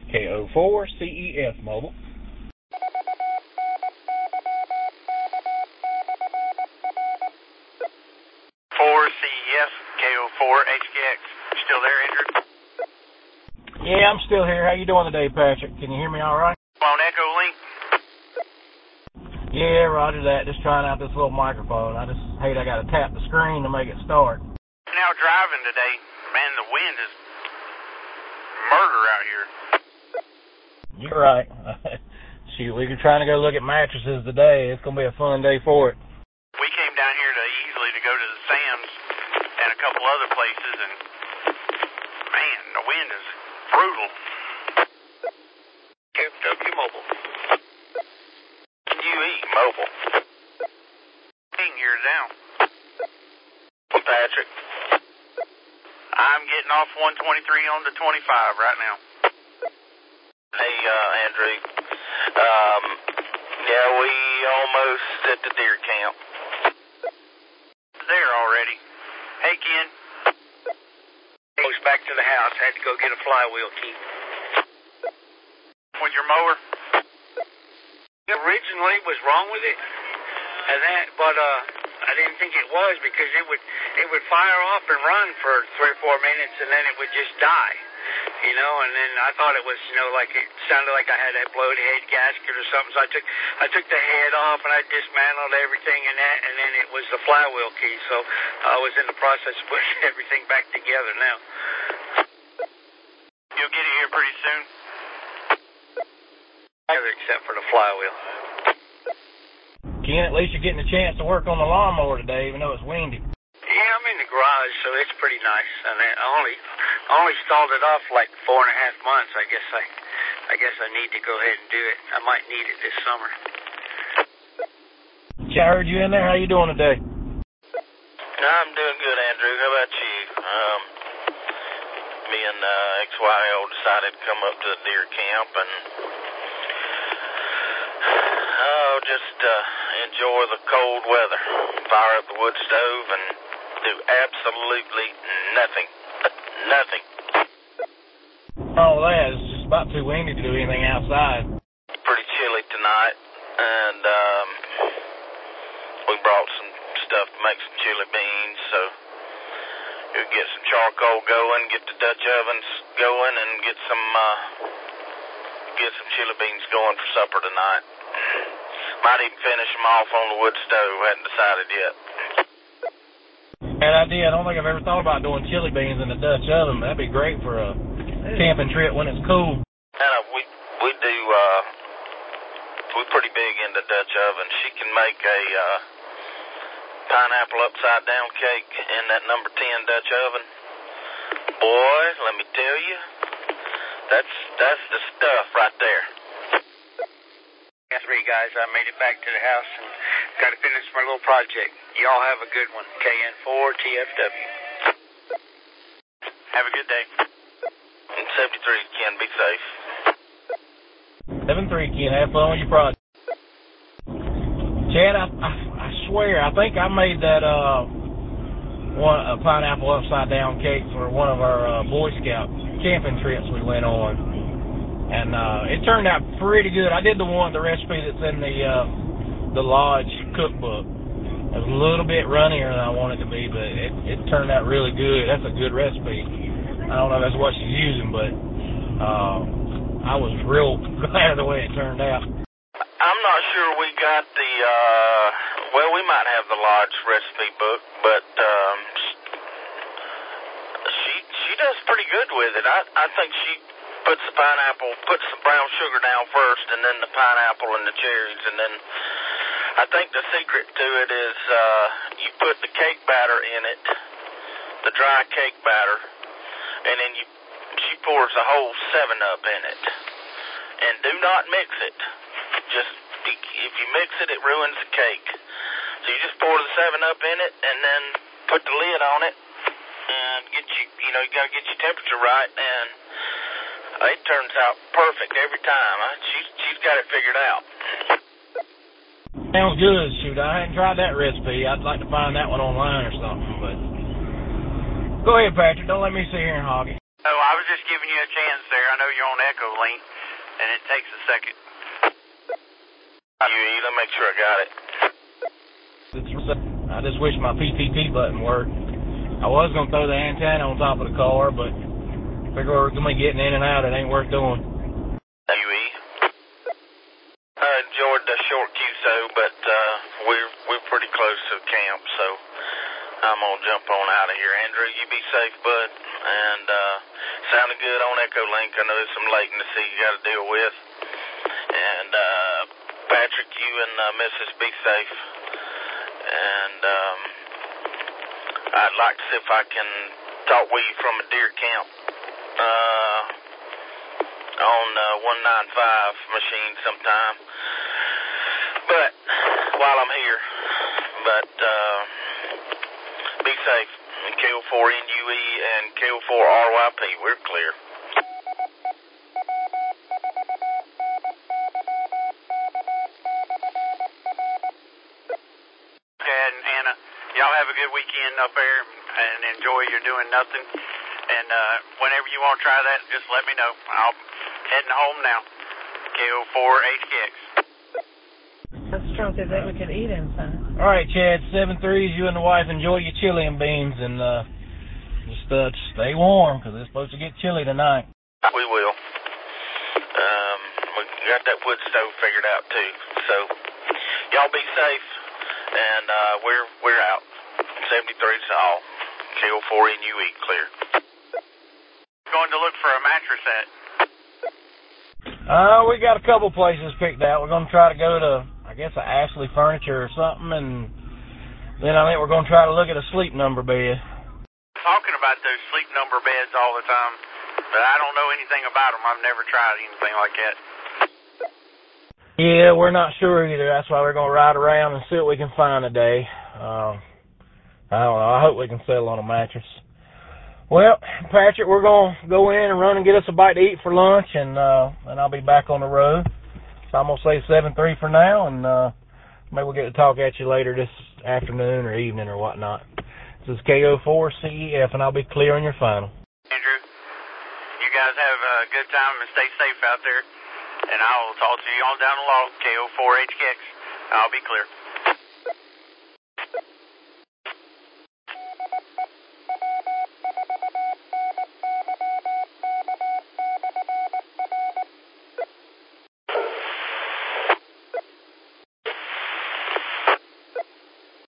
KO4 CEF Mobile. 4CEF, KO4 HKX. Still there, Andrew? Yeah, I'm still here. How you doing today, Patrick? Can you hear me all right? On Echo Link. Yeah, roger that. Just trying out this little microphone. I just hate I got to tap the screen to make it start. Now driving today, man, the wind is murder out here. You're right. Shoot, we were trying to go look at mattresses today. It's going to be a fun day for it. We came down here to go to the Sam's and a couple other places, and man, the wind is brutal. QW Mobile. UE Mobile. King here now. Patrick. I'm getting off 123 on to 25 right now. Hey, Andrew. Yeah, we almost at the deer camp. There already. Hey, Ken. Goes back to the house. Had to go get a flywheel key. With your mower? Originally was wrong with it, but I didn't think it was because it would fire off and run for 3 or 4 minutes and then it would just die, and then I thought it was, like it sounded like I had a blowed head gasket or something, so I took the head off and I dismantled everything and then it was the flywheel key, so I was in the process of putting everything back together now. You'll get it here pretty soon? Except for the flywheel. Ken, at least you're getting a chance to work on the lawnmower today, even though it's windy. Yeah, I'm in the garage, so it's pretty nice. And I only stalled it off like 4.5 months. I guess I need to go ahead and do it. I might need it this summer. I heard you in there. How you doing today? I'm doing good, Andrew. How about you? Me and XYO decided to come up to the deer camp and just enjoy the cold weather. Fire up the wood stove and do absolutely nothing. Nothing. Oh, that is just about too windy to do anything outside. Pretty chilly tonight, and we brought some stuff to make some chili beans, so we'll get some charcoal going, get the Dutch ovens going, and get some chili beans going for supper tonight. Might even finish them off on the wood stove. Hadn't decided yet. Bad idea. I don't think I've ever thought about doing chili beans in the Dutch oven. That'd be great for a camping trip when it's cool. We do. We're pretty big into Dutch ovens. She can make a pineapple upside down cake in that number 10 Dutch oven. Boy, let me tell you, that's the stuff right there. 3 guys, I made it back to the house and got to finish my little project. Y'all have a good one. KN4TFW. Have a good day. And 73, Ken, be safe. 73, Ken, have fun with your project. Chad, I swear, I think I made that a pineapple upside down cake for one of our Boy Scout camping trips we went on. And it turned out pretty good. I did the recipe that's in the Lodge cookbook. It was a little bit runnier than I wanted it to be, but it turned out really good. That's a good recipe. I don't know if that's what she's using, but I was real glad of the way it turned out. I'm not sure we got the, we might have the Lodge recipe book, but she does pretty good with it. I think she puts some brown sugar down first, and then the pineapple and the cherries, and then I think the secret to it is you put the cake batter in it, the dry cake batter, and then she pours a whole 7-Up in it. And do not mix it. Just, if you mix it, it ruins the cake. So you just pour the 7-Up in it, and then put the lid on it, and you got to get your temperature right, and it turns out perfect every time. She's got it figured out. Sounds good. Shoot, I hadn't tried that recipe. I'd like to find that one online or something. But go ahead, Patrick. Don't let me sit here and hog it. Oh, I was just giving you a chance there. I know you're on Echo Link, and it takes a second. Let me make sure I got it. I just wish my PTT button worked. I was going to throw the antenna on top of the car, but figure we're going to be getting in and out. It ain't worth doing. UE. I enjoyed the short QSO, but we're pretty close to camp, so I'm going to jump on out of here. Andrew, you be safe, bud. And sounded good on Echo Link. I know there's some latency you got to deal with. And Patrick, you and Mrs. be safe. And I'd like to see if I can talk with you from a deer camp on 195 machine sometime. But while I'm here, be safe. KO4NUE and KO4RYP, we're clear. Dad and Hannah, y'all have a good weekend up there and enjoy your doing nothing. And whenever you want to try that, just let me know. I'm heading home now. KO4HKX. That's true, because then we could eat inside. All right, Chad, 7-3s, you and the wife enjoy your chili and beans, and just stay warm, because it's supposed to get chilly tonight. We will. We got that wood stove figured out, too. So, y'all be safe, and we're out. 73's all. KO4NUE, clear. Going to look for a mattress at? We got a couple places picked out. We're going to try to go to, I guess, a Ashley Furniture or something, and then I think we're going to try to look at a Sleep Number bed. Talking about those Sleep Number beds all the time, but I don't know anything about them. I've never tried anything like that. Yeah, we're not sure either. That's why we're going to ride around and see what we can find today. I don't know. I hope we can settle on a mattress. Well, Patrick, we're going to go in and run and get us a bite to eat for lunch, and I'll be back on the road. So I'm going to say 7-3 for now, and maybe we'll get to talk at you later this afternoon or evening or whatnot. This is KO4CEF, and I'll be clear on your final. Andrew, you guys have a good time and stay safe out there, and I'll talk to you on down the log, KO4HKX. I'll be clear.